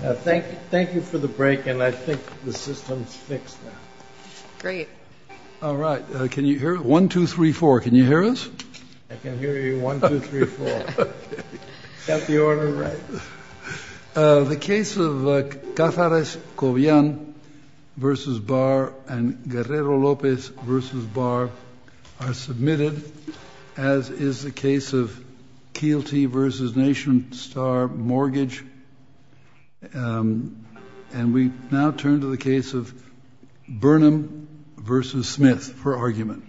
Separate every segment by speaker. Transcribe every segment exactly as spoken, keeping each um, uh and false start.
Speaker 1: Uh, thank, thank you for the break, and I think the system's fixed now.
Speaker 2: Great.
Speaker 3: All right. Uh, can you hear? One, two, three, four. Can you hear us?
Speaker 1: I can hear you. One, two, three, four. Got the order right.
Speaker 3: Uh, the case of uh, Cázares Cobian versus Barr and Guerrero Lopez versus Barr are submitted, as is the case of Keelty versus Nation Star Mortgage. Um, and we now turn to the case of Burnham versus Smith for argument.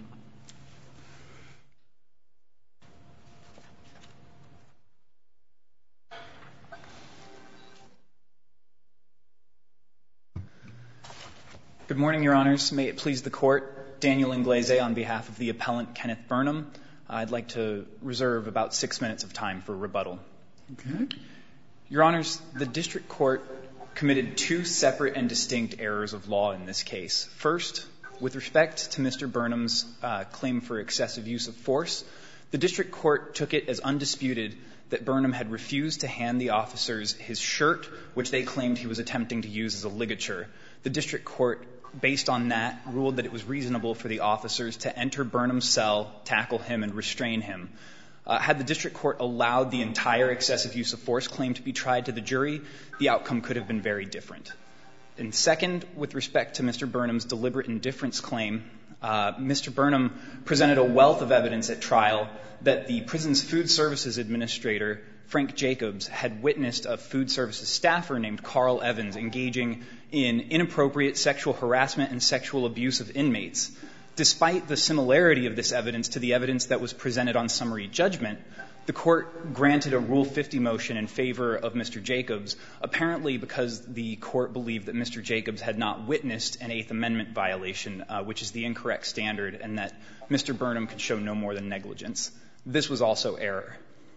Speaker 4: Good morning, Your Honors. May it please the Court. Daniel Inglese on behalf of the appellant Kenneth Burnham. I'd like to reserve about six minutes of time for rebuttal.
Speaker 3: Okay.
Speaker 4: Your Honors, the District Court committed two separate and distinct errors of law in this case. First, with respect to Mister Burnham's uh, claim for excessive use of force, the District Court took it as undisputed that Burnham had refused to hand the officers his shirt, which they claimed he was attempting to use as a ligature. The District Court, based on that, ruled that it was reasonable for the officers to enter Burnham's cell, tackle him, and restrain him. Uh, had the District Court allowed the entire excessive use of force claim to be tried to the jury, the outcome could have been very different. And second, with respect to Mister Burnham's deliberate indifference claim, uh, Mister Burnham presented a wealth of evidence at trial that the prison's food services administrator, Frank Jacobs, had witnessed a food services staffer named Carl Evans engaging in inappropriate sexual harassment and sexual abuse of inmates. Despite the similarity of this evidence to the evidence that was presented on summary judgment, the Court granted a Rule fifty motion in favor of Mister Jacobs, apparently because the Court believed that Mister Jacobs had not witnessed an Eighth Amendment violation, uh, which is the incorrect standard, and that Mister Burnham could show no more than negligence. This was also error.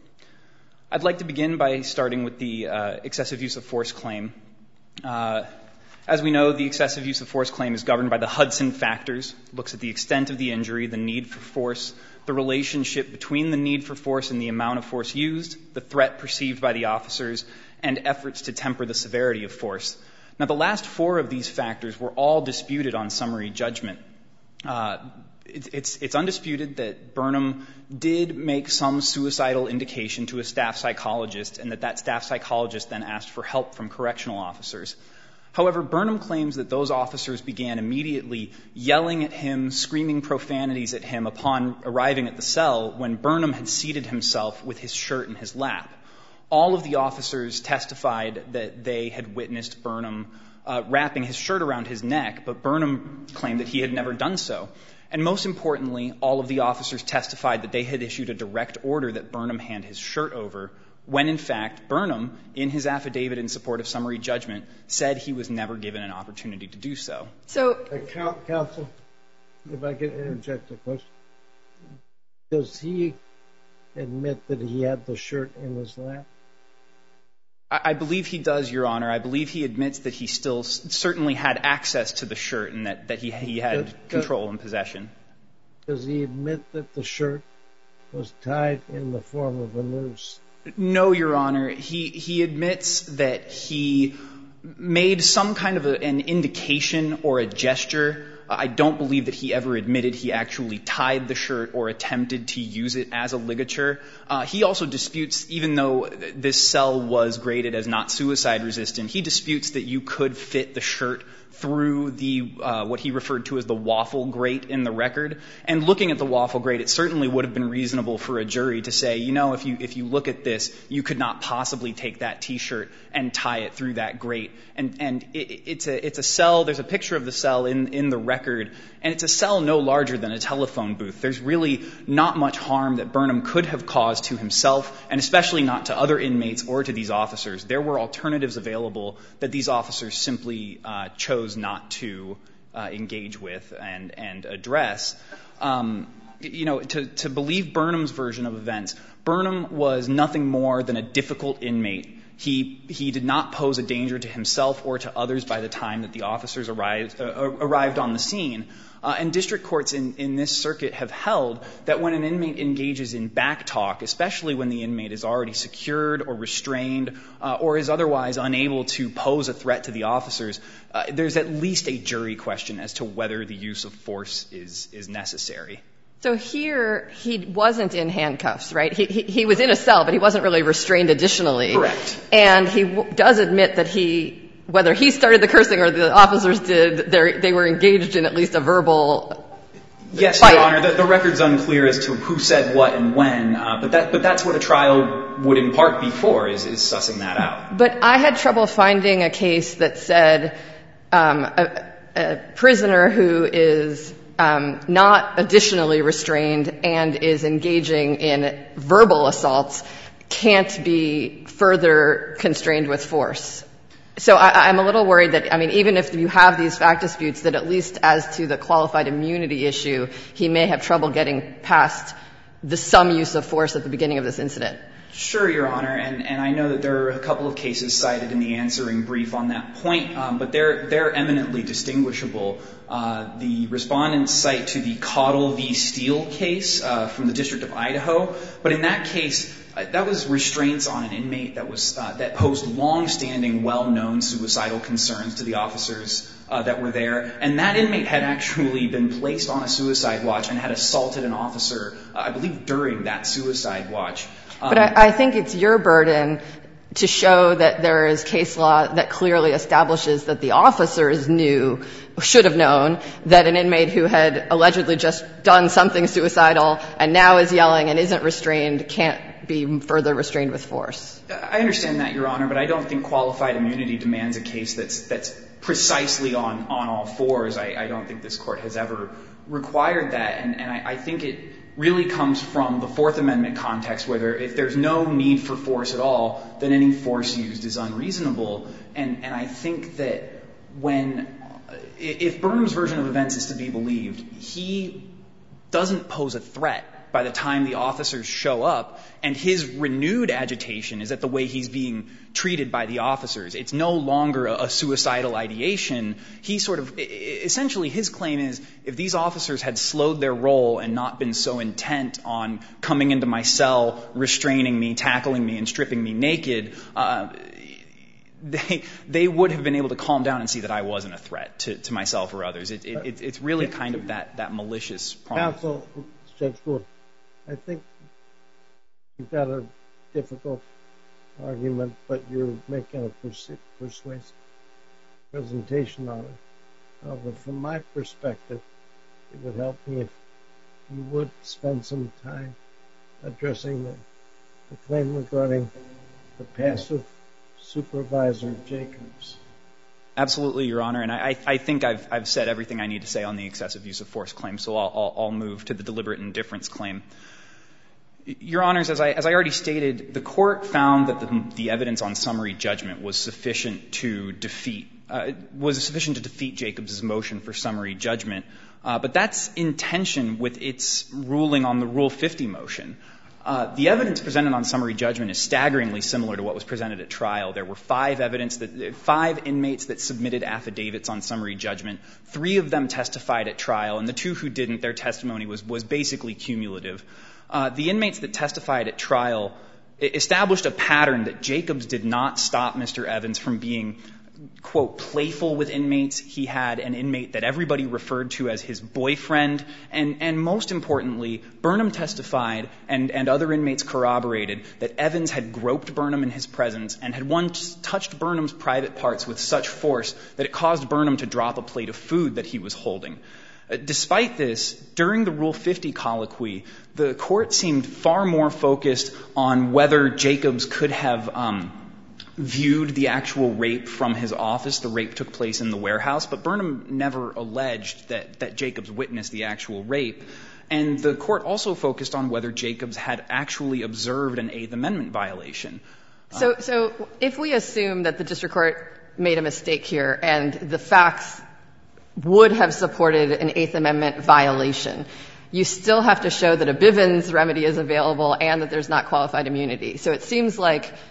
Speaker 4: I'd like to begin by starting with the uh, excessive use of force claim. Uh, As we know, the excessive use of force claim is governed by the Hudson factors, looks at the extent of the injury, the need for force, the relationship between the need for force and the amount of force used, the threat perceived by the officers, and efforts to temper the severity of force. Now, the last four of these factors were all disputed on summary judgment. Uh, it, it's, it's undisputed that Burnham did make some suicidal indication to a staff psychologist, and that that staff psychologist then asked for help from correctional officers. However, Burnham claims that those officers began immediately yelling at him, screaming profanities at him upon arriving at the cell when Burnham had seated himself with his shirt in his lap. All of the officers testified that they had witnessed Burnham uh, wrapping his shirt around his neck, but Burnham claimed that he had never done so. And most importantly, all of the officers testified that they had issued a direct order that Burnham hand his shirt over, when in fact Burnham, in his affidavit in support of summary judgment, said he was never given an opportunity to do so.
Speaker 2: So,
Speaker 1: uh, counsel, if I could interject a question. Does he admit that he had the shirt in his lap?
Speaker 4: I, I believe he does, Your Honor. I believe he admits that he still s- certainly had access to the shirt and that, that he, he had
Speaker 1: does,
Speaker 4: control and possession.
Speaker 1: Does he admit that the shirt was tied in the form of a noose?
Speaker 4: No, Your Honor. He he admits that he made some kind of a, an indication or a gesture. I don't believe that he ever admitted he actually tied the shirt or attempted to use it as a ligature. Uh, he also disputes, even though this cell was graded as not suicide resistant, he disputes that you could fit the shirt through the uh, what he referred to as the waffle grate in the record. And looking at the waffle grate, it certainly would have been reasonable for a jury to say, you know, if you if you look at this, you could not possibly take that T-shirt and tie it through that grate. And and it, it's a it's a cell. There's a picture of the cell in in the record, and it's a cell no larger than a telephone booth. There's really not much harm that Burnham could have caused to himself, and especially not to other inmates or to these officers. There were alternatives available that these officers simply uh, chose not to uh, engage with and, and address. Um, you know, to, to believe Burnham's version of events, Burnham was nothing more than a difficult inmate. He, he did not pose a danger to himself or to others by the time that the officers arrived, uh, arrived on the scene. Uh, and district courts in, in this circuit have held that when an inmate engages in backtalk, especially when the inmate is already secured or restrained uh, or is otherwise unable to pose a threat to the officers, uh, there's at least a jury question as to whether the use of force is, is necessary.
Speaker 2: So here, he wasn't in handcuffs, right? He, he, he was in a cell, but he wasn't really restrained additionally.
Speaker 4: Correct.
Speaker 2: And he w- does admit that he, whether he started the cursing or the officers did, they were engaged in at least a verbal
Speaker 4: Yes,
Speaker 2: fight.
Speaker 4: Your Honor. The, the record's unclear as to who said what and when, uh, but that, but that's what a trial would in part be for, is, is sussing that out.
Speaker 2: But I had trouble finding a case that said um, a, a prisoner who is Um, not additionally restrained and is engaging in verbal assaults can't be further constrained with force. So I, I'm a little worried that, I mean, even if you have these fact disputes, that at least as to the qualified immunity issue, he may have trouble getting past the some use of force at the beginning of this incident.
Speaker 4: Sure, Your Honor, and, and I know that there are a couple of cases cited in the answering brief on that point, um, but they're, they're eminently distinguishable. Uh, the respondents cite to the Cottle v. Steele case uh, from the District of Idaho, but in that case, uh, that was restraints on an inmate that was uh, that posed long-standing, well-known suicidal concerns to the officers uh, that were there, and that inmate had actually been placed on a suicide watch and had assaulted an officer, uh, I believe, during that suicide watch. Um,
Speaker 2: but I, I think it's your burden to show that there is case law that clearly establishes that the officers knew, should have known, that an inmate who had allegedly just done something suicidal and now is yelling and isn't restrained can't be further restrained with force.
Speaker 4: I understand that, Your Honor, but I don't think qualified immunity demands a case that's that's precisely on, on all fours. I, I don't think this Court has ever required that, and, and I, I think it really comes from the Fourth Amendment context, where there, if there's no need for force at all, then any force used is unreasonable. And, and I think that when, if Burnham's version of events is to be believed, he doesn't pose a threat by the time the officers show up, and his renewed agitation is at the way he's being treated by the officers. It's no longer a, a suicidal ideation. He sort of, essentially his claim is, if these officers had slowed their roll and not been so intent on coming into my cell, restraining me, tackling me, and stripping me naked, uh, they they would have been able to calm down and see that I wasn't a threat to, to myself or others. It, it, it, it's really kind of that, that malicious problem.
Speaker 1: Counsel, Judge Gould, I think you've got a difficult argument, but you're making a persu- persuasive presentation on it. Uh, but from my perspective, it would help me if you would spend some time addressing the, the claim regarding the passive supervisor Jacobs.
Speaker 4: Absolutely, Your Honor, and I, I think I've, I've said everything I need to say on the excessive use of force claim, so I'll, I'll, I'll move to the deliberate indifference claim. Your Honors, as I, as I already stated, the Court found that the, the evidence on summary judgment was sufficient to defeat, uh, was sufficient to defeat Jacobs' motion for summary judgment, uh, but that's in tension with its ruling on the Rule fifty motion. Uh, the evidence presented on summary judgment is staggeringly similar to what was presented at trial. There were five evidence that, five inmates that submitted affidavits on summary judgment. Three of them testified at trial, and the two who didn't, their testimony was, was basically cumulative. Uh, the inmates that testified at trial established a pattern that Jacobs did not stop Mister Evans from being, quote, playful with inmates. He had an inmate that everybody referred to as his boyfriend. And, and most importantly, Burnham testified, and, and other inmates corroborated, that Evans had groped Burnham in his presence and had once touched Burnham's private parts with such force that it caused Burnham to drop a plate of food that he was holding. Uh, despite this, during the Rule fifty colloquy, the Court seemed far more focused on whether Jacobs could have um, viewed the actual rape from his office. The rape took place in the warehouse, but Burnham never alleged that, that Jacobs witnessed the actual rape. And the Court also focused on whether Jacobs had actually observed an Eighth Amendment violation.
Speaker 2: So, so if we assume that the district court made a mistake here and the facts would have supported an Eighth Amendment violation, you still have to show that a Bivens remedy is available and that there's not qualified immunity. So it seems like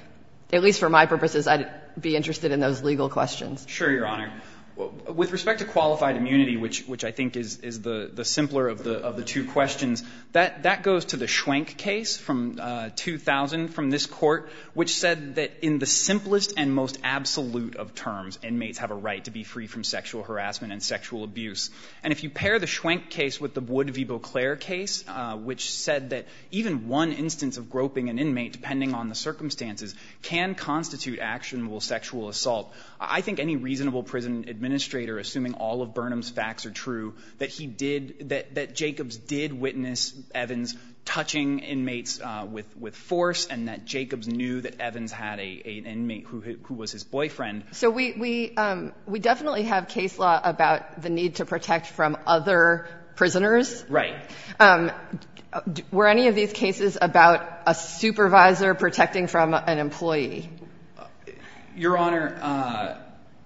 Speaker 2: at least for my purposes, I'd be interested in those legal questions.
Speaker 4: Sure, Your Honor. With respect to qualified immunity, which which I think is is the the simpler of the of the two questions, that that goes to the Schwenk case from uh, two thousand from this court, which said that in the simplest and most absolute of terms, inmates have a right to be free from sexual harassment and sexual abuse. And if you pair the Schwenk case with the Wood v. Beauclair case, uh, which said that even one instance of groping an inmate, depending on the circumstances, can constitute actionable sexual assault, I think any reasonable prison administrator administrator, assuming all of Burnham's facts are true, that he did, that, that Jacobs did witness Evans touching inmates uh, with, with force, and that Jacobs knew that Evans had a, a, an inmate who, who was his boyfriend.
Speaker 2: So we, we, um, we definitely have case law about the need to protect from other prisoners.
Speaker 4: Right.
Speaker 2: Um, were any of these cases about a supervisor protecting from an employee?
Speaker 4: Uh, Your Honor, uh,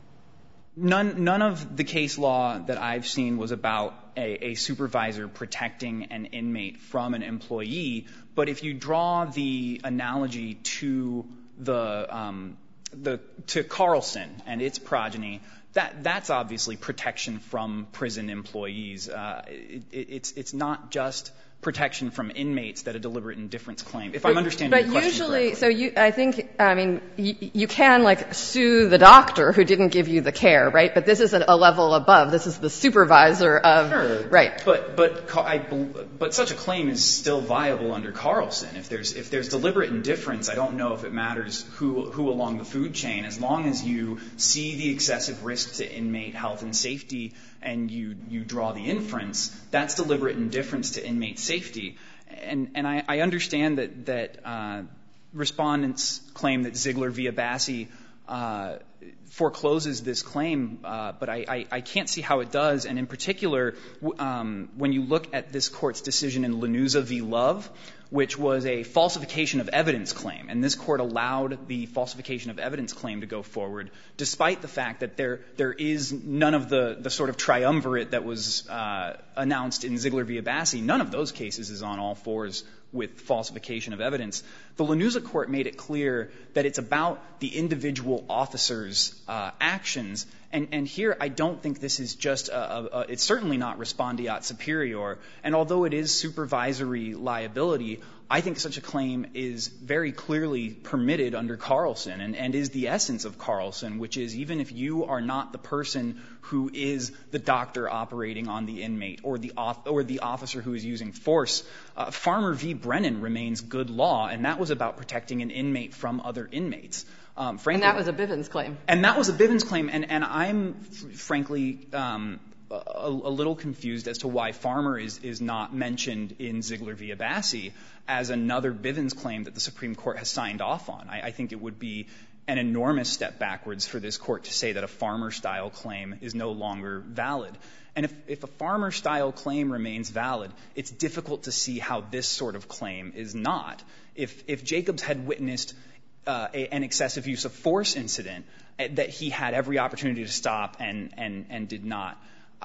Speaker 4: None, none of the case law that I've seen was about a, a supervisor protecting an inmate from an employee. But if you draw the analogy to the, um, the to Carlson and its progeny, that that's obviously protection from prison employees. Uh, it, it, it's it's not just protection from inmates that a deliberate indifference claim, if I'm understanding
Speaker 2: but
Speaker 4: your question
Speaker 2: usually,
Speaker 4: correctly.
Speaker 2: so you, I think, I mean, you, you can like sue the doctor who didn't give you the care, right? But this is a, a level above. This is the supervisor of,
Speaker 4: sure.
Speaker 2: right?
Speaker 4: But but I, but such a claim is still viable under Carlson. If there's if there's deliberate indifference, I don't know if it matters who who along the food chain, as long as you see the excessive risk to inmate health and safety and you you draw the inference, that's deliberate indifference to inmate safety. And and I, I understand that that uh, respondents claim that Ziegler v. Abbasi uh, forecloses this claim, uh, but I, I, I can't see how it does. And in particular, um, when you look at this court's decision in Lanuza v. Love, which was a falsification of evidence claim, and this court allowed the falsification of evidence claim to go forward, despite the fact that there there is none of the, the sort of triumvirate that was uh, announced in Ziegler v. Abbasi. None of those cases is on all fours with falsification of evidence. The Lanuza court made it clear that it's about the individual officer's uh, actions. And, and here, I don't think this is just, a, a, a, it's certainly not respondeat superior. And although it is supervisory liability, I think such a claim is very clearly permitted under Carlson and, and is the essence of Carlson, which is even if you are not the person who is the doctor operating on the inmate or the or the officer who is using force, uh, Farmer v. Brennan remains good law, and that was about protecting an inmate from other inmates. Um, frankly,
Speaker 2: and that was a Bivens claim.
Speaker 4: And that was a Bivens claim, and, and I'm f- frankly um, a, a little confused as to why Farmer is, is not mentioned in Ziegler v. Abbasi as another Bivens claim that the Supreme Court has signed off on. I, I think it would be an enormous step backwards for this court to say that a Farmer-style claim is no longer valid. And if, if a Farmer-style claim remains valid, it's difficult to see how this sort of claim is not. If, if Jacobs had witnessed uh, a, an excessive use of force incident uh, that he had every opportunity to stop and, and, and did not,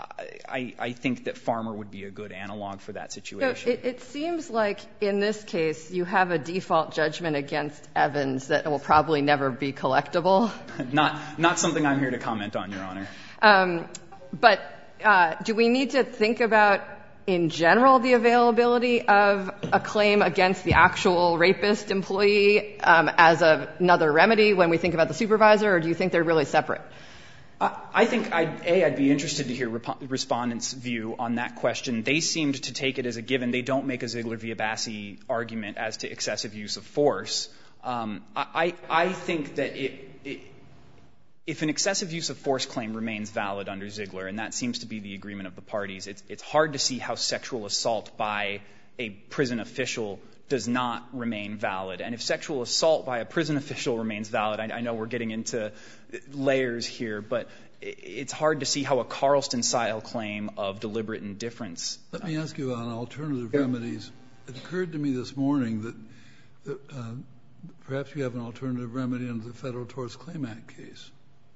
Speaker 4: I, I think that Farmer would be a good analog for that situation.
Speaker 2: So it, it seems like in this case you have a default judgment against Evans that will probably never be collectible.
Speaker 4: not not something I'm here to comment on, Your Honor.
Speaker 2: Um, but uh, do we need to think about in general the availability of a claim against the actual rapist employee um, as a, another remedy when we think about the supervisor, or do you think they're really separate?
Speaker 4: I think, I'd, A, I'd be interested to hear rep- respondents' view on that question. They seemed to take it as a given. They don't make a Ziegler v. Abbasi argument as to excessive use of force. Um, I, I think that it, it, if an excessive use of force claim remains valid under Ziegler, and that seems to be the agreement of the parties, it's, it's hard to see how sexual assault by a prison official does not remain valid. And if sexual assault by a prison official remains valid, I, I know we're getting into layers here, but it's hard to see how a Carlson-style claim of deliberate indifference.
Speaker 3: Let me ask you on alternative remedies. It occurred to me this morning that, that uh, perhaps you have an alternative remedy under the Federal Tort Claims Act case.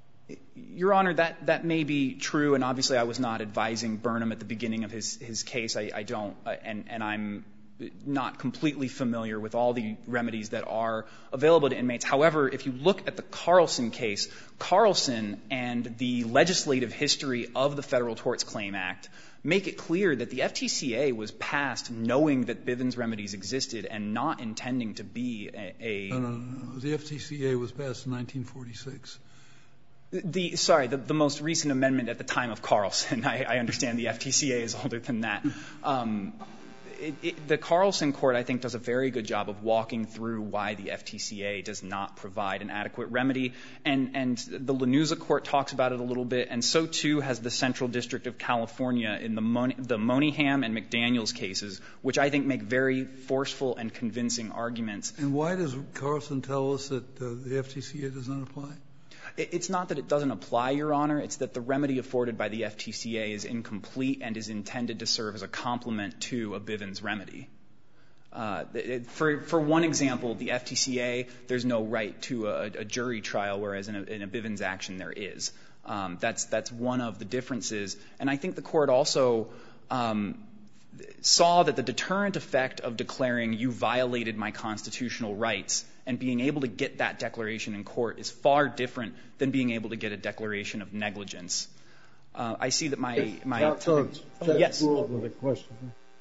Speaker 4: Your Honor, that, that may be true, and obviously I was not advising Burnham at the beginning of his, his case. I, I don't, uh, and, and I'm not completely familiar with all the remedies that are available to inmates. However, if you look at the Carlson case, Carlson and the legislative history of the Federal Torts Claim Act make it clear that the F T C A was passed knowing that Bivens remedies existed and not intending to be a... a
Speaker 3: no, no, no. The F T C A was passed in nineteen forty-six.
Speaker 4: The, sorry, the, the most recent amendment at the time of Carlson. I, I understand the F T C A is older than that. Um, it, it, the Carlson court, I think, does a very good job of walking through why the F T C A does not provide an adequate remedy. And, and the Lanuza court talks about it a little bit, and so too has the Central District of California in the, Mon- the Moneyham and McDaniels cases, which I think make very forceful and convincing arguments.
Speaker 3: And why does Carlson tell us that uh, the F T C A does not apply?
Speaker 4: It's not that it doesn't apply, Your Honor. It's that the remedy afforded by the F T C A is incomplete and is intended to serve as a complement to a Bivens remedy. Uh, it, for, for one example, the F T C A, there's no right to a, a jury trial, whereas in a, in a Bivens action there is. Um, that's, that's one of the differences. And I think the court also um, saw that the deterrent effect of declaring you violated my constitutional rights and being able to get that declaration in court is far different than being able to get a declaration of negligence. Uh, I see that my... my
Speaker 1: Counsel,
Speaker 4: oh, yes.
Speaker 1: Gould with a question.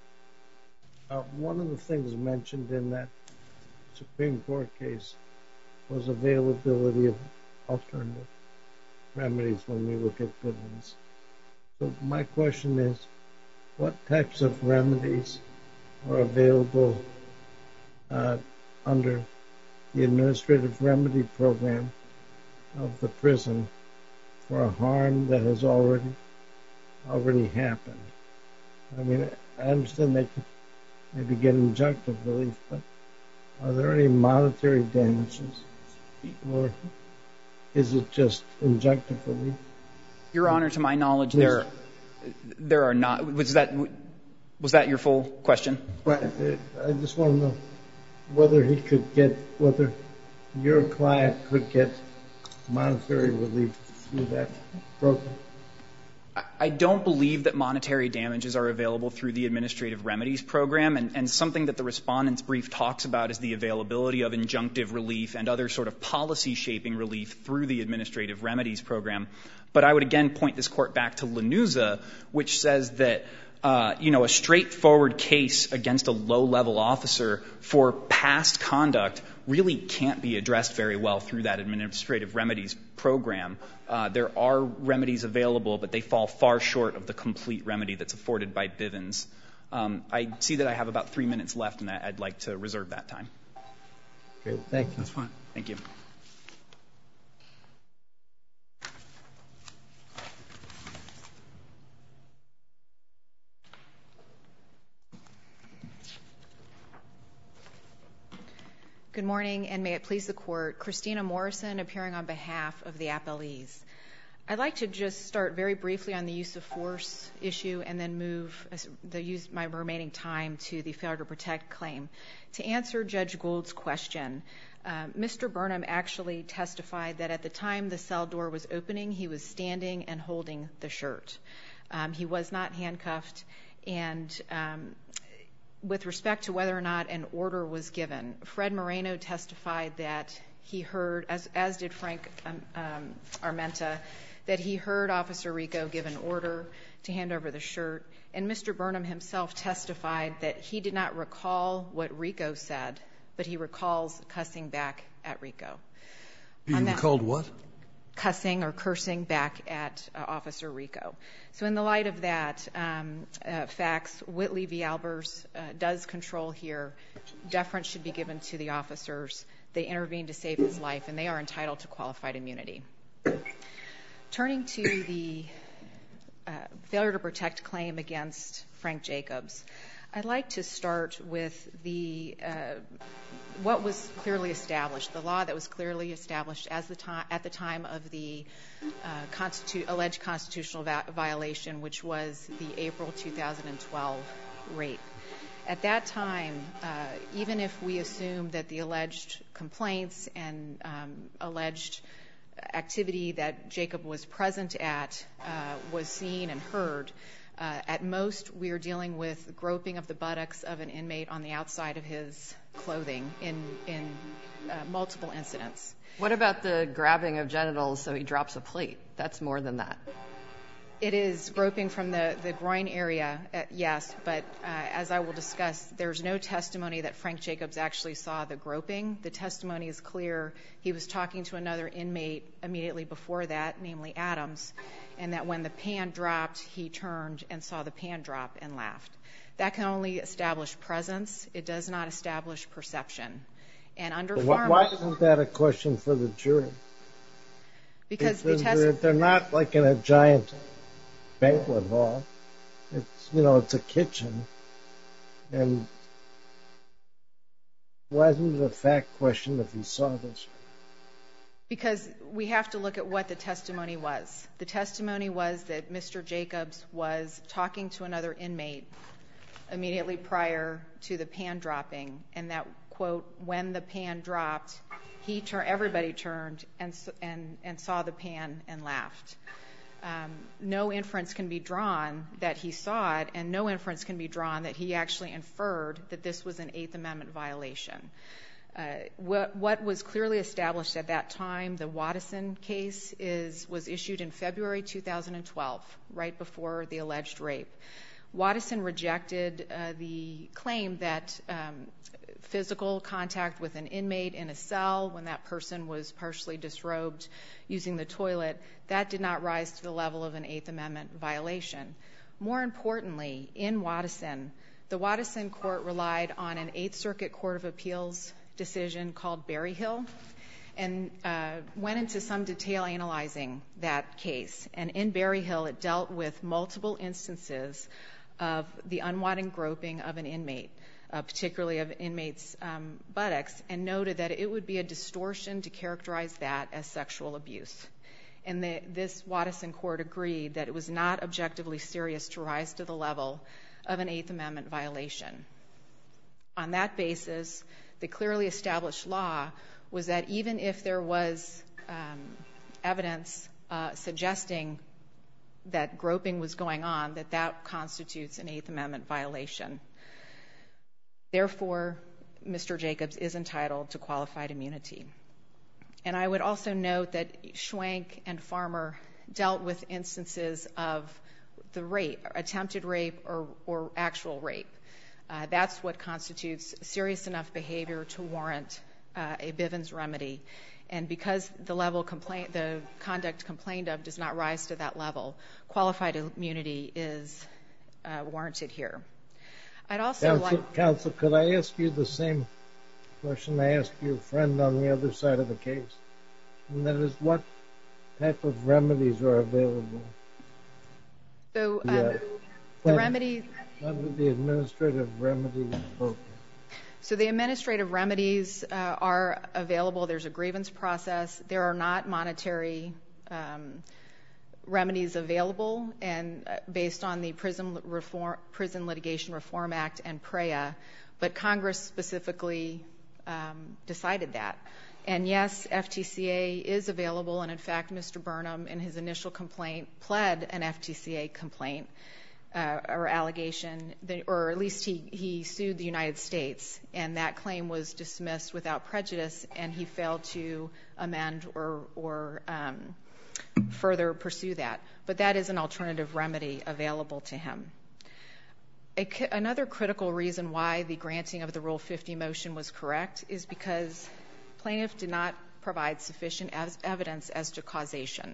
Speaker 1: Uh, one of the things mentioned in that Supreme Court case was availability of alternative remedies when we look at Bivens. So my question is, what types of remedies are available uh, under the administrative remedy program of the prison for a harm that has already already happened? I mean, I understand they could maybe get injunctive relief, but are there any monetary damages, or is it just injunctive relief?
Speaker 4: Your Honor, to my knowledge, there there are not. Was that was that your full question?
Speaker 1: Right. I just want to know whether he could get, whether your client could get monetary relief through that program.
Speaker 4: I don't believe that monetary damages are available through the administrative remedies program, and, and something that the respondent's brief talks about is the availability of injunctive relief and other sort of policy-shaping relief through the administrative remedies program. But I would again point this court back to Lanuza, which says that Uh, you know, a straightforward case against a low-level officer for past conduct really can't be addressed very well through that administrative remedies program. Uh, there are remedies available, but they fall far short of the complete remedy that's afforded by Bivens. Um, I see that I have about three minutes left, and I'd like to reserve that time.
Speaker 1: Okay, thank you.
Speaker 3: That's fine.
Speaker 4: Thank you.
Speaker 5: Good morning, and may it please the Court. Christina Morrison, appearing on behalf of the appellees. I'd like to just start very briefly on the use of force issue and then move the use my remaining time to the failure to protect claim. To answer Judge Gould's question, uh, Mister Burnham actually testified that at the time the cell door was opening, he was standing and holding the shirt. Um, he was not handcuffed, and um, with respect to whether or not an order was given, Fred Moreno testified that he heard, as, as did Frank um, um, Armenta, that he heard Officer Rico give an order to hand over the shirt, and Mister Burnham himself testified that he did not recall what Rico said, but he recalls cussing back at Rico.
Speaker 3: He recalled what?
Speaker 5: Cussing or cursing back at uh, Officer Rico. So in the light of that, um, uh, facts, Whitley v. Albers uh, does control here. Deference should be given to the officers. They intervened to save his life, and they are entitled to qualified immunity. Turning to the uh, failure to protect claim against Frank Jacobs, I'd like to start with the uh, what was clearly established, the law that was clearly established as the time, at the time of the uh, constitu- alleged constitutional va- violation, which was the April two thousand twelve rape. At that time, uh, even if we assume that the alleged complaints and um, alleged activity that Jacob was present at uh, was seen and heard, Uh, at most, we are dealing with groping of the buttocks of an inmate on the outside of his clothing in, in uh, multiple incidents.
Speaker 2: What about the grabbing of genitals so he drops a plate? That's more than that.
Speaker 5: It is groping from the, the groin area, uh, yes, but uh, as I will discuss, there's no testimony that Frank Jacobs actually saw the groping. The testimony is clear. He was talking to another inmate immediately before that, namely Adams, and that when the pan dropped, he turned and saw the pan drop and laughed. That can only establish presence. It does not establish perception. And under Farmer,
Speaker 1: why isn't that a question for the jury?
Speaker 5: Because
Speaker 1: they're,
Speaker 5: the test-
Speaker 1: they're, they're not like in a giant banquet hall. It's, you know, it's a kitchen. And why isn't it a fact question if you saw this?
Speaker 5: Because we have to look at what the testimony was. The testimony was that Mister Jacobs was talking to another inmate immediately prior to the pan dropping, and that, quote, when the pan dropped, he tur- everybody turned and, and, and saw the pan and laughed. Um, no inference can be drawn that he saw it, and no inference can be drawn that he actually inferred that this was an Eighth Amendment violation. Uh, what, what was clearly established at that time, the Watteson case, is was issued in February two thousand twelve, right before the alleged rape. Watteson rejected uh, the claim that um, physical contact with an inmate in a cell when that person was partially disrobed using the toilet, that did not rise to the level of an Eighth Amendment violation. More importantly, in Watteson, the Watteson court relied on an Eighth Circuit Court of Appeals decision called Berryhill and uh, went into some detail analyzing that case. And in Berryhill, it dealt with multiple instances of the unwanted groping of an inmate, uh, particularly of inmates' um, buttocks, and noted that it would be a distortion to characterize that as sexual abuse. And the, this Watteson court agreed that it was not objectively serious to rise to the level of an Eighth Amendment violation. On that basis, the clearly established law was that even if there was um, evidence uh, suggesting that groping was going on, that that constitutes an Eighth Amendment violation. Therefore, Mister Jacobs is entitled to qualified immunity. And I would also note that Schwenk and Farmer dealt with instances of the rape, attempted rape or, or actual rape. Uh, that's what constitutes serious enough behavior to warrant uh, a Bivens remedy. And because the level complaint, the conduct complained of does not rise to that level, qualified immunity is uh, warranted here. I'd also
Speaker 1: Counsel,
Speaker 5: like...
Speaker 1: Counsel, could I ask you the same question I asked your friend on the other side of the case? And that is, what type of remedies are available?
Speaker 5: So um,
Speaker 1: yeah.
Speaker 5: the remedy...
Speaker 1: Under the administrative remedy program.
Speaker 5: So the administrative remedies uh, are available. There's a grievance process. There are not monetary um, remedies available, and uh, based on the Prison, Reform, Prison Litigation Reform Act and P R E A, but Congress specifically um, decided that. And yes, F T C A is available, and in fact, Mister Burnham, in his initial complaint, pled an F T C A complaint. Uh, or allegation, that, or at least he, he sued the United States, and that claim was dismissed without prejudice, and he failed to amend or, or um, further pursue that. But that is an alternative remedy available to him. A, another critical reason why the granting of the Rule fifty motion was correct is because plaintiff did not provide sufficient ev- evidence as to causation.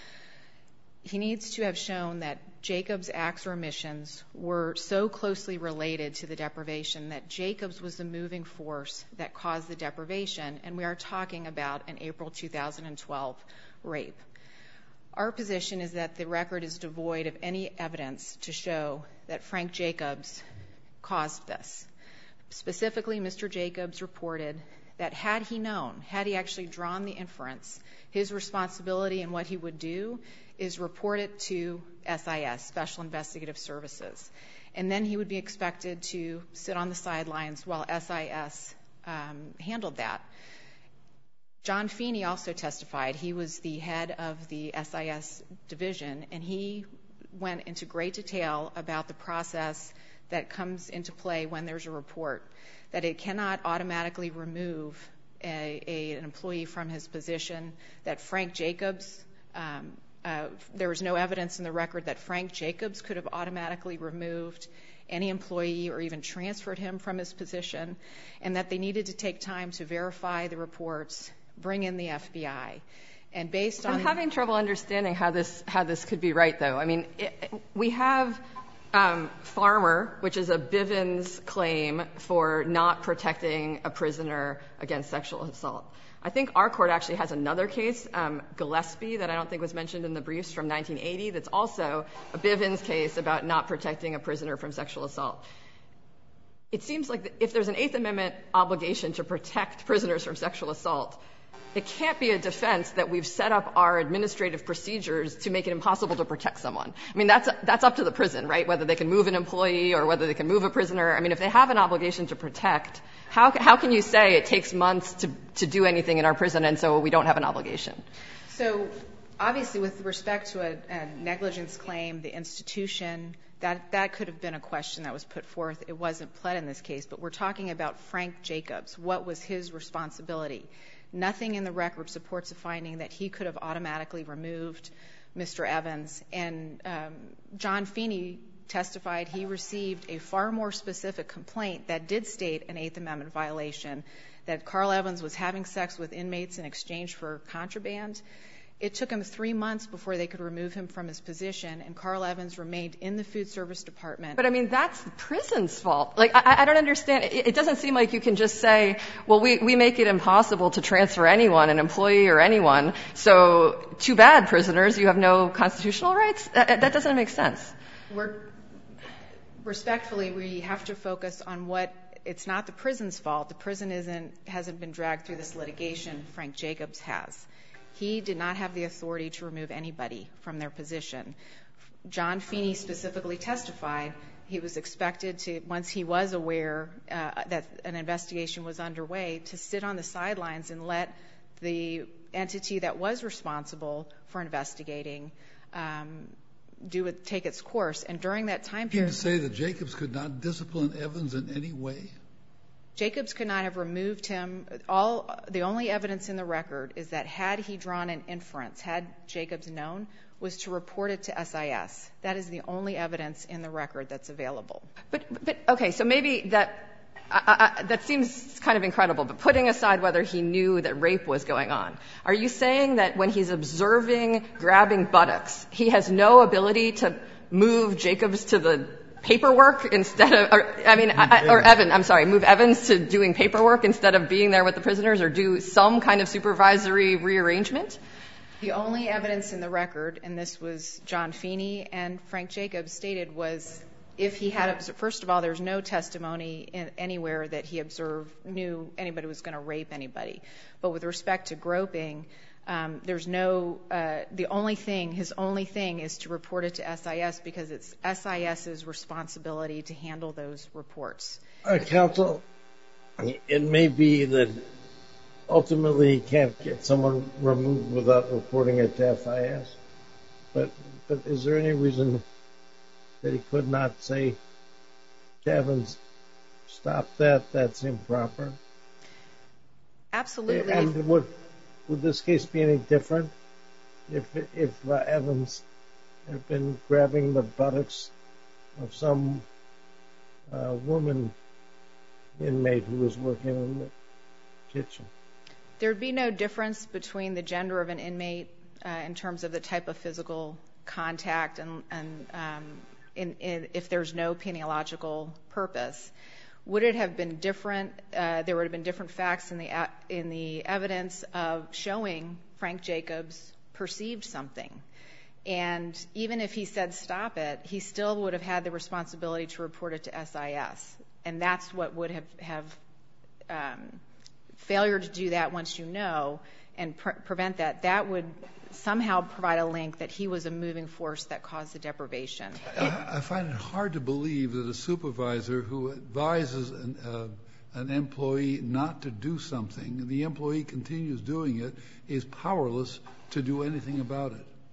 Speaker 5: He needs to have shown that Jacobs' acts or omissions were so closely related to the deprivation that Jacobs was the moving force that caused the deprivation, and we are talking about an April two thousand twelve rape. Our position is that the record is devoid of any evidence to show that Frank Jacobs caused this. Specifically, Mister Jacobs reported that had he known, had he actually drawn the inference, his responsibility and what he would do is report it to S I S, Special Investigative Services. And then he would be expected to sit on the sidelines while S I S um, handled that. John Feeney also testified. He was the head of the S I S division, and he went into great detail about the process that comes into play when there's a report, that it cannot automatically remove a, a, an employee from his position, that Frank Jacobs, um, uh, there was no evidence in the record that Frank Jacobs could have automatically removed any employee or even transferred him from his position, and that they needed to take time to verify the reports, bring in the F B I. And based on...
Speaker 2: I'm having trouble understanding how this, how this could be right, though. I mean, it, we have um, Farmer, which is a Bivens claim for not protecting a prisoner against sexual assault. I think our court actually has another case, um, Gillespie, that I don't think was mentioned in the briefs, from nineteen eighty, that's also a Bivens case about not protecting a prisoner from sexual assault. It seems like if there's an Eighth Amendment obligation to protect prisoners from sexual assault, it can't be a defense that we've set up our administrative procedures to make it impossible to protect someone. I mean, that's, that's up to the prison, right? Whether they can move an employee or whether they can move a prisoner. I mean, if they have an obligation to protect, how, how can you say it takes months to, to do anything in our prison and so we don't have an obligation?
Speaker 5: So obviously with respect to a, a negligence claim, the institution, that, that could have been a question that was put forth. It wasn't pled in this case, but we're talking about Frank Jacobs. What was his responsibility? Nothing in the record supports a finding that he could have automatically removed Mister Evans. And um, John Feeney testified he received a far more specific complaint that did state an Eighth Amendment violation, that Carl Evans was having sex with inmates in exchange for contraband. It took him three months before they could remove him from his position, and Carl Evans remained in the food service department.
Speaker 2: But, I mean, that's the prison's fault. Like, I, I don't understand. It, it doesn't seem like you can just say, well, we, we make it impossible to transfer anyone, an employee or anyone, so too bad, prisoners, you have no constitutional rights? That, that doesn't make sense.
Speaker 5: We're, respectfully, we have to focus on what, it's not the prison's fault. The prison isn't, hasn't been dragged through this litigation. Frank Jacobs has. He did not have the authority to remove anybody from their position. John Feeney specifically testified he was expected to, once he was aware uh, that an investigation was underway, to sit on the sidelines and let the entity that was responsible for investigating um, do it, take its course. And during that time period...
Speaker 3: You say that Jacobs could not discipline Evans in any way?
Speaker 5: Jacobs could not have removed him. All, the only evidence in the record is that had he drawn an inference, had Jacobs known, was to report it to S I S. That is the only evidence in the record that's available.
Speaker 2: But, but okay, so maybe that, I, I, that seems kind of incredible, but putting aside whether he knew that rape was going on, are you saying that when he's observing grabbing buttocks, he has no ability to move Jacobs to the paperwork instead of, or, I mean, I, or Evan, I'm sorry, move Evans to doing paperwork instead of being there with the prisoners, or do some kind of supervisory rearrangement?
Speaker 5: The only evidence in the record, and this was John Feeney and Frank Jacobs stated, was if he had observed, first of all, there's no testimony in, anywhere that he observed, knew anybody was going to rape anybody. But with respect to groping, Um, there's no, uh, the only thing, his only thing is to report it to S I S because it's SIS's responsibility to handle those reports.
Speaker 1: Uh, counsel, it may be that ultimately he can't get someone removed without reporting it to S I S, but, but is there any reason that he could not say, Evans, stop that, that's improper?
Speaker 5: Absolutely.
Speaker 1: And would, would this case be any different if if uh, Evans had been grabbing the buttocks of some uh, woman inmate who was working in the kitchen?
Speaker 5: There'd be no difference between the gender of an inmate uh, in terms of the type of physical contact and, and um, in, in, if there's no peniological purpose. Would it have been different? Uh, there would have been different facts in the in the evidence of showing Frank Jacobs perceived something. And even if he said stop it, he still would have had the responsibility to report it to S I S. And that's what would have, have um, failure to do that once you know and pre- prevent that, that would somehow provide a link that he was a moving force that caused the deprivation.
Speaker 3: I, I find it hard to believe that a supervisor who advises an, uh, an employee not to do something, and the employee continues doing it, is powerless to do anything about it.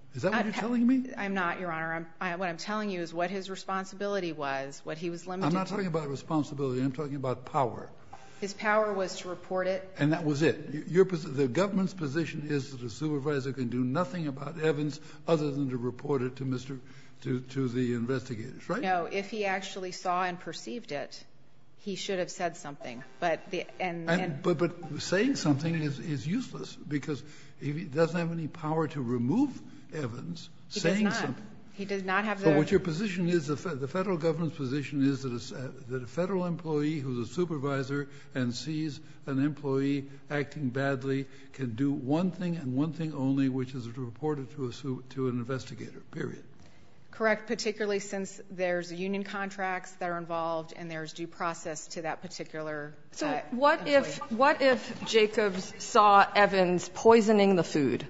Speaker 3: Is that what you're telling me?
Speaker 5: I'm not, Your Honor. I'm, I, what I'm telling you is what his responsibility was, what he was limited to.
Speaker 3: I'm not talking about responsibility. I'm talking about power.
Speaker 5: His power was to report it.
Speaker 3: And that was it. Your, the government's position is that a supervisor can do nothing about Evans other than to report it to Mister to, to the investigators, right?
Speaker 5: No, if he actually saw and perceived it, he should have said something. But the and,
Speaker 3: and,
Speaker 5: and
Speaker 3: but but saying something is is useless because if he doesn't have any power to remove Evans,
Speaker 5: he
Speaker 3: saying
Speaker 5: does not.
Speaker 3: something.
Speaker 5: He does not have the.
Speaker 3: So what your position is, the, the federal government's position is that a, that a federal employee who's a supervisor and sees an employee acting badly can do one thing and one thing only, which is to report it to a to an investigator. Period.
Speaker 5: Correct, particularly since there's union contracts that are involved and there's due process to that particular.
Speaker 2: So
Speaker 5: uh,
Speaker 2: what
Speaker 5: employee.
Speaker 2: if what if Jacobs saw Evans poisoning the food?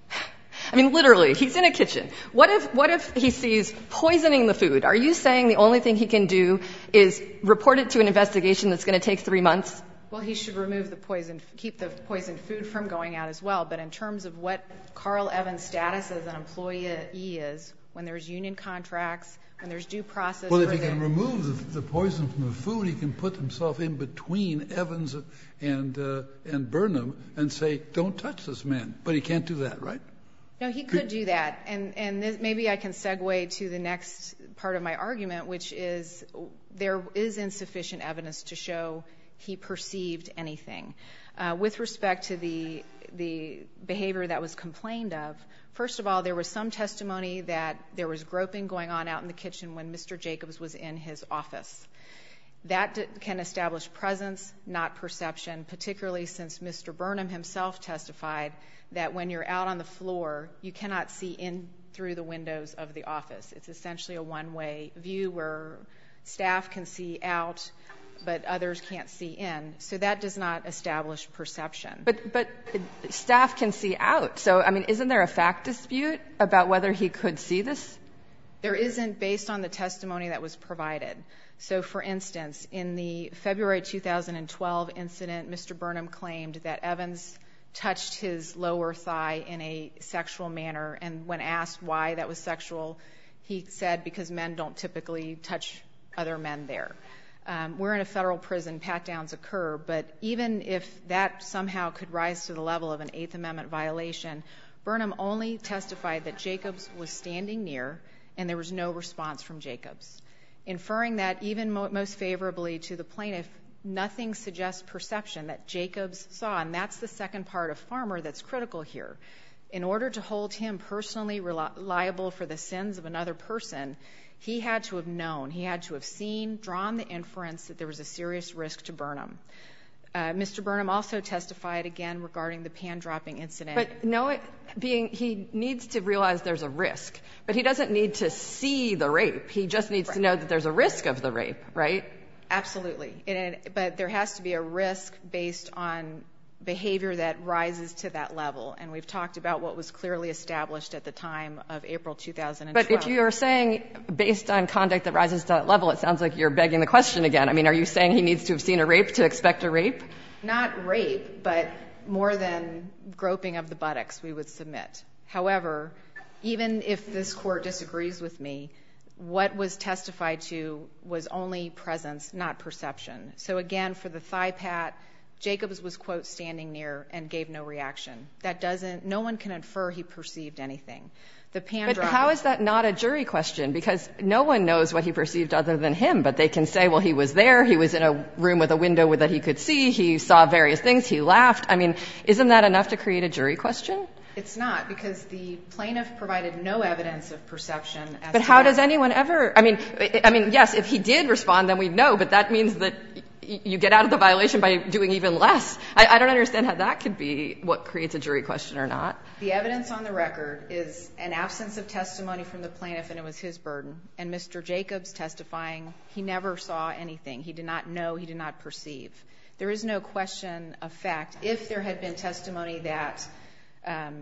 Speaker 2: I mean, literally, he's in a kitchen. What if what if he sees poisoning the food? Are you saying the only thing he can do is report it to an investigation that's going to take three months?
Speaker 5: Well, he should remove the poison, keep the poisoned food from going out as well. But in terms of what Carl Evans' status as an employee is, when there's union contracts, when there's due process.
Speaker 3: Well, if he can remove the, the poison from the food, he can put himself in between Evans and uh, and Burnham and say, "Don't touch this man." But he can't do that, right?
Speaker 5: No, he could do that, and and this, maybe I can segue to the next part of my argument, which is there is insufficient evidence to show he perceived anything. Uh, with respect to the the behavior that was complained of, first of all, there was some testimony that there was groping going on out in the kitchen when Mister Jacobs was in his office. That d- can establish presence, not perception, particularly since Mister Burnham himself testified that when you're out on the floor, you cannot see in through the windows of the office. It's essentially a one-way view where staff can see out, but others can't see in. So that does not establish perception.
Speaker 2: But but staff can see out. So, I mean, isn't there a fact dispute about whether he could see this?
Speaker 5: There isn't, based on the testimony that was provided. So, for instance, in the February two thousand twelve incident, Mister Burnham claimed that Evans touched his lower thigh in a sexual manner, and when asked why that was sexual, he said because men don't typically touch other men there. Um, we're in a federal prison, pat-downs occur, but even if that somehow could rise to the level of an Eighth Amendment violation, Burnham only testified that Jacobs was standing near and there was no response from Jacobs. Inferring that even mo- most favorably to the plaintiff, nothing suggests perception that Jacobs saw, and that's the second part of Farmer that's critical here. In order to hold him personally reli- liable for the sins of another person, he had to have known, he had to have seen, drawn the inference that there was a serious risk to Burnham. Uh, Mister Burnham also testified again regarding the pan-dropping incident.
Speaker 2: But no, it, being he needs to realize there's a risk, but he doesn't need to see the rape. He just needs right. to know that there's a risk of the rape, right?
Speaker 5: Absolutely. It, but there has to be a risk based on behavior that rises to that level. And we've talked about what was clearly established at the time of April two thousand twelve.
Speaker 2: But if you're saying based on conduct that rises to that level, it sounds like you're begging the question again. I mean, are you saying he needs to have seen a rape to expect a rape?
Speaker 5: Not rape, but more than groping of the buttocks, we would submit. However, even if this court disagrees with me, what was testified to was only presence, not perception. So again, for the thigh pat, Jacobs was, quote, standing near and gave no reaction. That doesn't, no one can infer he perceived anything. The pan
Speaker 2: But
Speaker 5: dropping,
Speaker 2: how is that not a jury question? Because no one knows what he perceived other than him, but they can say, well, he was there, he was in a room with a window that he could see, he saw various things, he laughed. I mean, isn't that enough to create a jury question?
Speaker 5: It's not, because the plaintiff provided no evidence of perception. As
Speaker 2: but
Speaker 5: to
Speaker 2: how
Speaker 5: that.
Speaker 2: does anyone ever, I mean, I mean, yes, if he did respond, then we'd know, but that means that you get out of the violation by doing even less. I, I don't understand how that could be what creates a jury question or not.
Speaker 5: The evidence on the record is an absence of testimony from the plaintiff, and it was his burden. And Mister Jacobs testifying, he never saw anything. He did not know, he did not perceive. There is no question of fact. If there had been testimony that um,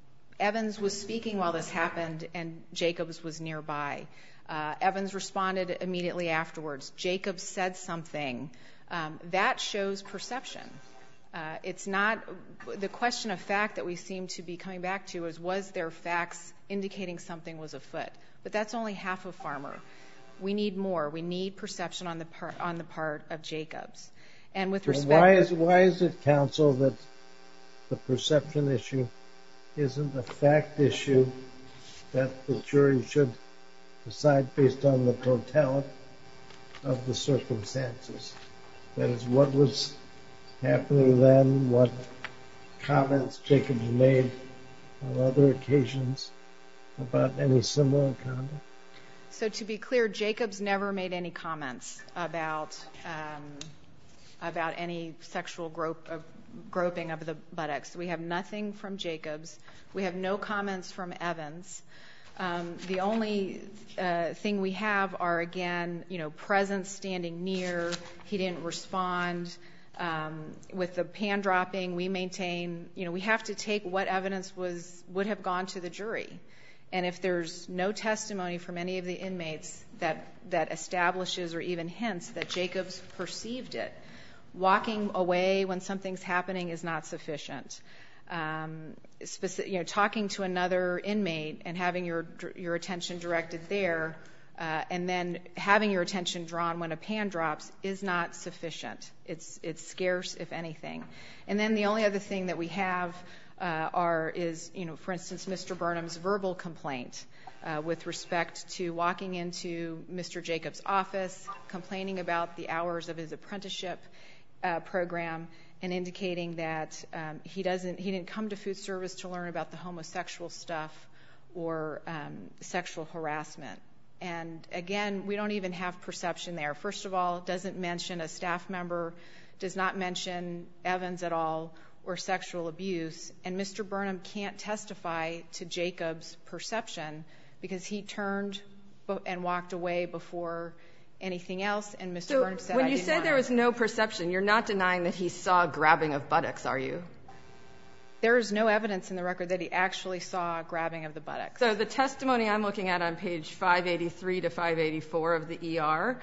Speaker 5: Evans was speaking while this happened and Jacobs was nearby, uh, Evans responded immediately afterwards. Jacobs said something. Um, that shows perception. Uh, it's not the question of fact that we seem to be coming back to is, was there facts indicating something was afoot? But that's only half of Farmer. We need more. We need perception on the part, on the part of Jacobs. And with respect,
Speaker 1: why is why is it, counsel, that the perception issue isn't a fact issue that the jury should decide based on the totality of the circumstances? That is, what was happening then, what comments Jacobs made on other occasions about any similar conduct?
Speaker 5: So to be clear, Jacobs never made any comments about um, about any sexual grope, uh, groping of the buttocks. We have nothing from Jacobs. We have no comments from Evans. Um, the only uh, thing we have are, again, you know, presence, standing near. He didn't respond. Um, with the pan dropping, we maintain, you know, we have to take what evidence was would have gone to the jury. And if there's no testimony from any of the inmates that that establishes or even hints that Jacobs perceived it, walking away when something's happening is not sufficient. Um, specific, you know, talking to another inmate and having your your attention directed there, uh, and then having your attention drawn when a pan drops is not sufficient. It's it's scarce, if anything. And then the only other thing that we have uh, are is, you know, for instance, Mister Burnham's verbal complaint uh, with respect to walking into Mister Jacobs' office, complaining about the hours of his apprenticeship uh, program, and indicating that um, he doesn't, he didn't come to food service to learn about the homosexual stuff or um, sexual harassment. And again, we don't even have perception there. First of all, it doesn't mention a staff member, does not mention Evans at all, or sexual abuse. And Mister Burnham can't testify to Jacobs' perception because he turned and walked away before anything else, and Mister
Speaker 2: So
Speaker 5: Burnham said,
Speaker 2: when
Speaker 5: I
Speaker 2: you
Speaker 5: didn't
Speaker 2: say
Speaker 5: want
Speaker 2: there
Speaker 5: to.
Speaker 2: was no perception, you're not denying that he saw grabbing of buttocks, are you?
Speaker 5: There is no evidence in the record that he actually saw grabbing of the buttocks.
Speaker 2: So the testimony I'm looking at on page five eighty-three to five eighty-four of the E R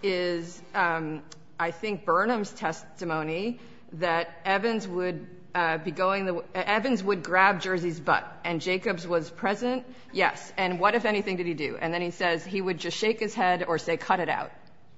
Speaker 2: is, um, I think, Burnham's testimony that Evans would uh, be going the Evans would grab Jersey's butt, and Jacobs was present. Yes. And what, if anything, did he do? And then he says he would just shake his head or say, "Cut it out."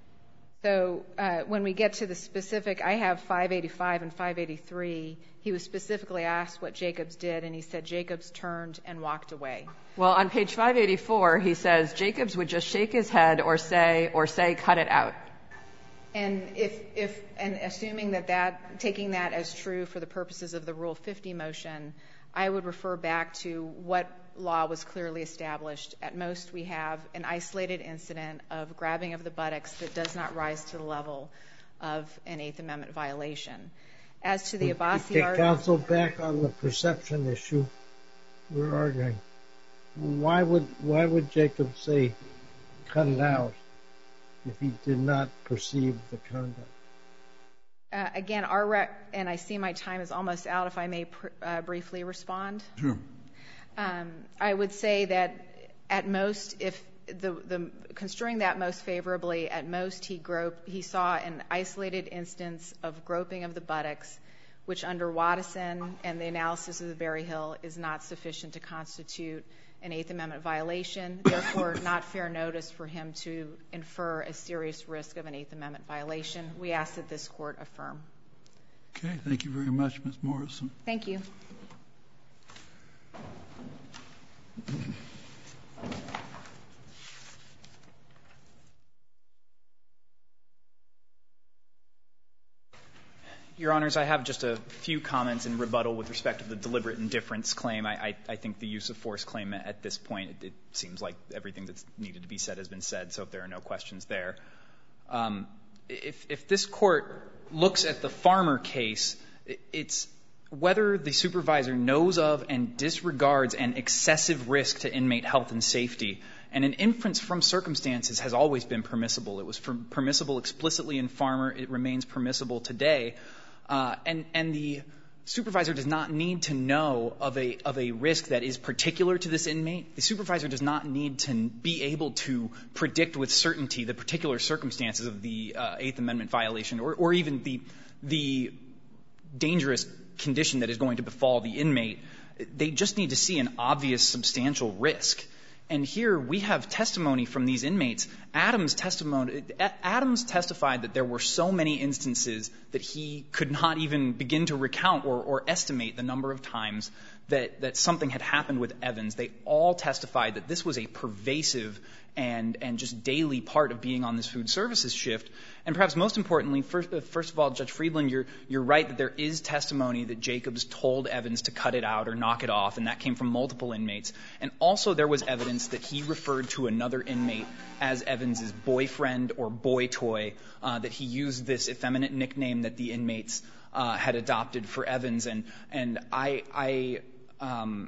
Speaker 5: So uh, when we get to the specific, I have five eighty-five and five eighty-three. He was specifically asked what Jacobs did, and he said Jacobs turned and walked away.
Speaker 2: Well, on page five eighty-four, he says Jacobs would just shake his head or say, or say, "Cut it out."
Speaker 5: And if, if, and assuming that that, taking that as true for the purposes of the Rule fifty motion, I would refer back to what law was clearly established. At most, we have an isolated incident of grabbing of the buttocks that does not rise to the level of an Eighth Amendment violation. As to the Abbasi
Speaker 1: argument, counsel, back on the perception issue, we're arguing. Why would why would Jacob say, "Cut it out," if he did not perceive the conduct?
Speaker 5: Uh, again, our rec- and I see my time is almost out. If I may pr- uh, briefly respond.
Speaker 3: Sure.
Speaker 5: Um, I would say that at most, if the, the construing that most favorably, at most he groped, he saw an isolated instance of groping of the buttocks, which under Watson and the analysis of the Berryhill is not sufficient to constitute an Eighth Amendment violation. Therefore, not fair notice for him to infer a serious risk of an Eighth Amendment violation. We ask that this court affirm.
Speaker 3: Okay. Thank you very much, Miz Morrison.
Speaker 5: Thank you.
Speaker 4: Your Honors, I have just a few comments in rebuttal with respect to the deliberate indifference claim. I, I, I think the use of force claim at this point, it, it seems like everything that's needed to be said has been said, so if there are no questions there. Um, if, if this court looks at the Farmer case, it, it's whether the supervisor knows of and disregards an excessive risk to inmate health and safety. And an inference from circumstances has always been permissible. It was permissible explicitly in Farmer. It remains permissible today. Uh, and, and the supervisor does not need to know of a, of a risk that is particular to this inmate. The supervisor does not need to be able to predict with certainty the particular circumstances of the uh, Eighth Amendment violation or, or even the, the dangerous condition that is going to befall the inmate. They just need to see an obvious substantial risk. And here we have testimony from these inmates. Adams testimony, Adams testified that there were so many instances that he could not even begin to recount or, or estimate the number of times that, that something had happened with Evans. They all testified that this was a pervasive and, and just daily part of being on this food services shift. And perhaps most importantly, first, first of all, Judge Friedland, you're, you're right that there is testimony that Jacobs told Evans to cut it out or knock it off, and that came from multiple inmates. And also there was evidence that he referred to another inmate as Evans's boyfriend or boy toy, uh, that he used this effeminate nickname that the inmates uh, had adopted for Evans. And, and I, I, um,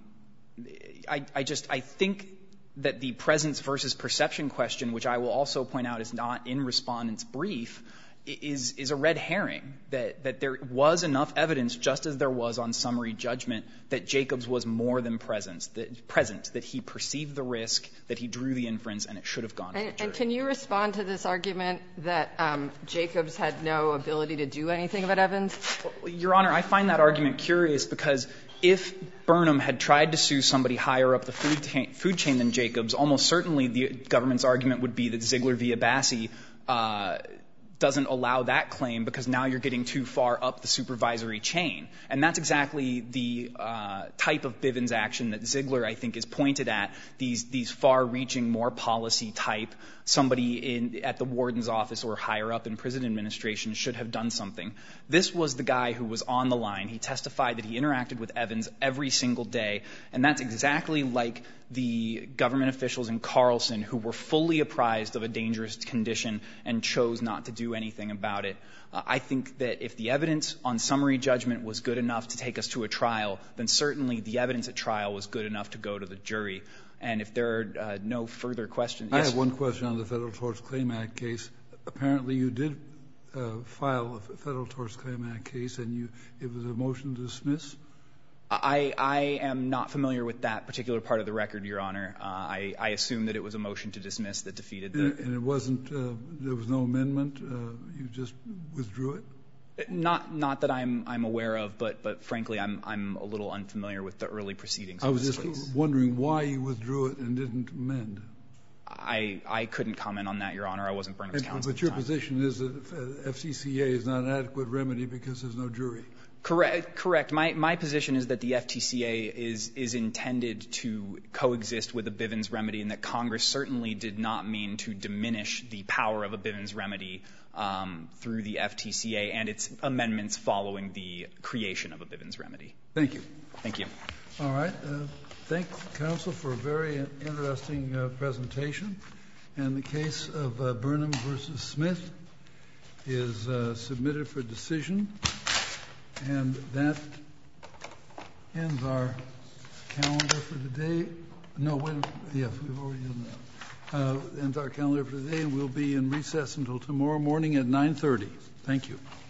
Speaker 4: I, I just, I think that the presence versus perception question, which I will also point out is not in respondent's brief, is, is a red herring, that, that there was enough evidence, just as there was on summary judgment, that Jacobs was more than present, that, present, that he perceived the risk, that he drew the inference, and it should have gone to the jury.
Speaker 2: And can you respond to this argument that um, Jacobs had no ability to do anything about Evans?
Speaker 4: Well, Your Honor, I find that argument curious because if Burnham had tried to sue somebody higher up the food, ta- food chain than Jacobs, almost certainly the government's argument would be that Ziegler v. Abbasi uh, doesn't allow that claim because now you're getting too far up the supervisory chain. And that's exactly the uh, type of Bivens action that Ziegler, I think, is pointed at, these, these far-reaching, more policy type, somebody in, at the warden's office or higher up in prison administration should have done something. This was the guy who was on the line. He testified that he interacted with Evans every single day, and that's exactly like the government officials in Carlson who were fully apprised of a dangerous condition and chose not to do anything about it. Uh, I think that if the evidence on summary judgment was good enough to take us to a trial, then certainly the evidence at trial was good enough to go to the jury. And if there are uh, no further questions.
Speaker 3: I
Speaker 4: yes?
Speaker 3: have one question on the Federal Tort Claim Act case. Apparently you did uh, file a Federal Tort Claim Act case, and you, it was a motion to dismiss?
Speaker 4: I, I am not familiar with that particular part of the record, Your Honor. Uh, I, I assume that it was a motion to dismiss that defeated the...
Speaker 3: And, and it wasn't, uh, there was no amendment? Uh, you just withdrew it?
Speaker 4: Not, not that I'm, I'm aware of, but, but frankly, I'm, I'm a little unfamiliar with the early proceedings.
Speaker 3: I was
Speaker 4: of this
Speaker 3: just
Speaker 4: case.
Speaker 3: wondering why you withdrew it and didn't amend.
Speaker 4: I, I couldn't comment on that, Your Honor. I wasn't Burnham's
Speaker 3: And,
Speaker 4: counsel.
Speaker 3: but your position is that F C C A is not an adequate remedy because there's no jury.
Speaker 4: Correct. Correct. My, my position is that the F T C A is, is intended to coexist with a Bivens remedy, and that Congress certainly did not mean to diminish the power of a Bivens remedy um, through the F T C A and its amendments following the creation of a Bivens remedy.
Speaker 3: Thank you.
Speaker 4: Thank you.
Speaker 3: All right. Uh, thank counsel for a very interesting uh, presentation. And the case of uh, Burnham versus Smith is uh, submitted for decision. And that ends our calendar for today. No, wait, yes, we've already done that. Uh, ends our calendar for today, and we'll be in recess until tomorrow morning at nine thirty. Thank you.